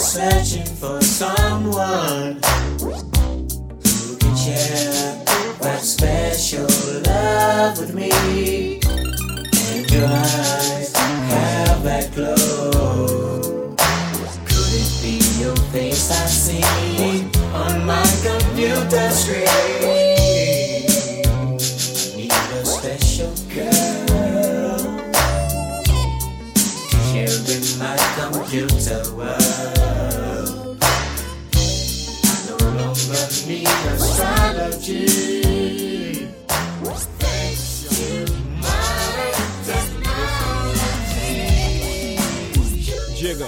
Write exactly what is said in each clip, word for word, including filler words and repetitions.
searching for someone who can share that special love with me. And your eyes have that glow. Could it be your face I see on my computer screen? Need a special girl sharing my computer world. I no longer need astrology. Thanks to my technology. Jigga,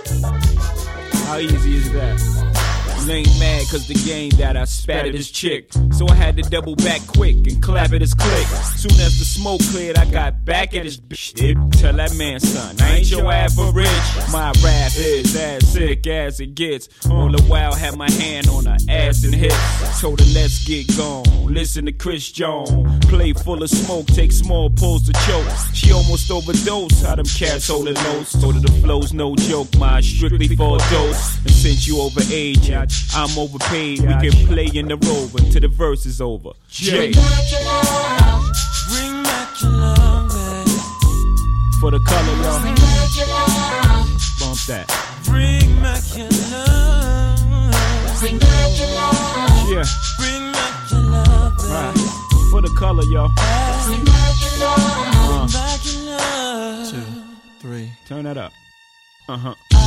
how easy is that? You ain't mad cause the game that I spat at his chick. So I had to double back quick and clap at his click. Soon as the smoke cleared, I got back at his bitch. Tell that man, son, I ain't your average. My rap is as sick as it gets. All the while, had my hand on her ass and hips. Told her, let's get gone. Listen to Chris Jones. Plate full of smoke, take small pulls to choke. She almost overdosed. How them cats holding lows. Told her the flow's no joke, my strictly for a dose. And since you over age, I'm overpaid. We can play in the role until the verse is over. Jay. Bring back your love. Bring back your love, baby. For the color, y'all. Bring back your love. Bump that. Bring back your love. Bring back your love. Yeah. Bring back your love, baby. Right. For the color, y'all. Bring back your love. Uh. Bring back your love. Two, three. Turn that up. Uh huh. I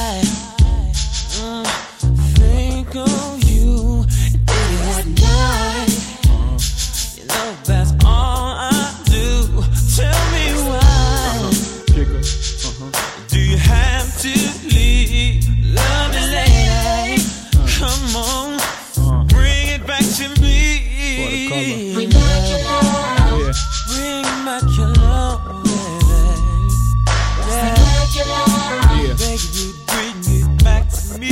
uh, think of you day and night. Uh-huh. You know that's all I do. Tell me why. Uh-huh. Jigga. Uh-huh. Do you have to leave? Lovely lady, uh-huh. come on, uh-huh. bring it back to me. For the color. Bring back your love. Yeah. Bring back your love, baby. Yeah. Bring back your love. Yeah. Beg you, bring it back to me.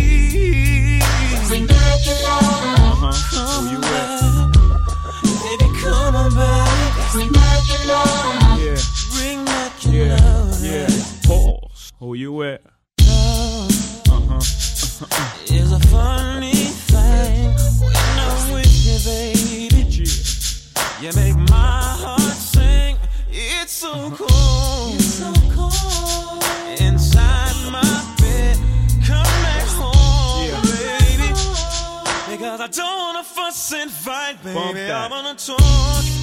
Bring back your love. Uh-huh. Come Who you back. with? Baby, come on back. Bring back your love. Yeah. Bring back your Yeah. love. Yeah. Pause. Who you with? Love Uh-huh. Uh-huh. is a funny thing when I'm with you, baby. You make my heart sing. It's so cold. It's so cold. Inside my bed. Come back home, Yeah. baby. Because I don't wanna fuss and fight, baby. Bump that. I wanna talk.